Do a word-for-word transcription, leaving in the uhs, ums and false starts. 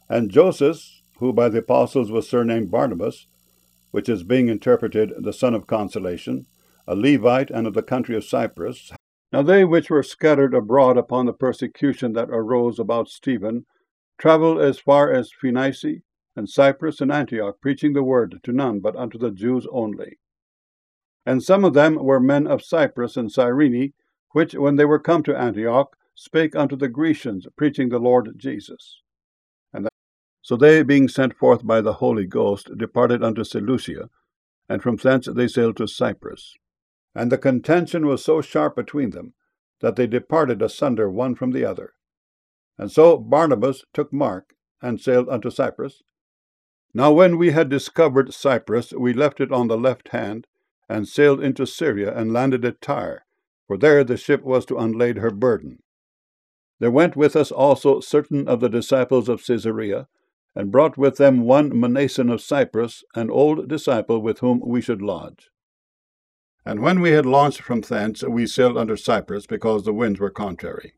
And Joseph, who by the apostles was surnamed Barnabas, which is being interpreted the son of consolation, a Levite and of the country of Cyprus. Now they which were scattered abroad upon the persecution that arose about Stephen travelled as far as Phoenicia and Cyprus and Antioch, preaching the word to none but unto the Jews only. And some of them were men of Cyprus and Cyrene, which, when they were come to Antioch, spake unto the Grecians, preaching the Lord Jesus. And that, so they, being sent forth by the Holy Ghost, departed unto Seleucia, and from thence they sailed to Cyprus. And the contention was so sharp between them, that they departed asunder one from the other. And so Barnabas took Mark, and sailed unto Cyprus. Now when we had discovered Cyprus, we left it on the left hand, and sailed into Syria, and landed at Tyre, for there the ship was to unlade her burden. There went with us also certain of the disciples of Caesarea, and brought with them one Mnason of Cyprus, an old disciple with whom we should lodge. And when we had launched from thence, we sailed under Cyprus, because the winds were contrary.